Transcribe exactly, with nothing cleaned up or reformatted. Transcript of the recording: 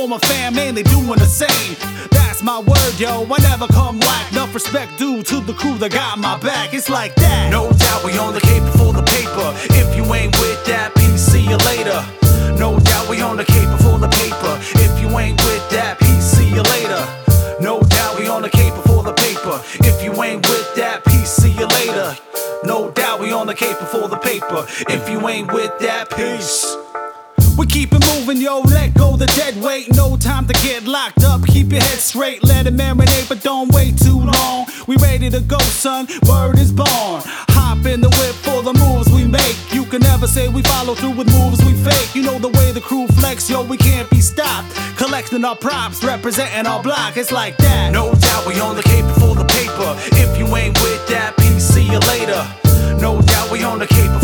all my fam, man, they doing the same. That's my word, yo, I never come whack. Enough respect due to the crew that got my back. It's like that. No doubt we on the cape for the paper. If you ain't with that, peace, see you later. No doubt we on the cape for the paper. If you ain't with that, peace, see you later. No doubt we on the cape for the paper. If you ain't with that, peace, see you later. No doubt we on the cape for the paper. If you ain't with that, peace. We keep it moving, yo, let go the dead weight. No time to get locked up, keep your head straight. Let it marinate, but don't wait too long. We ready to go, son, word is born. Hop in the whip for the moves we make. You can never say we follow through with moves we fake. You know the way the crew flex, yo, we can't be stopped. Collecting our props, representing our block, it's like that. No doubt we on the cape for the paper. If you ain't with that, peace, see you later. No doubt we on the cape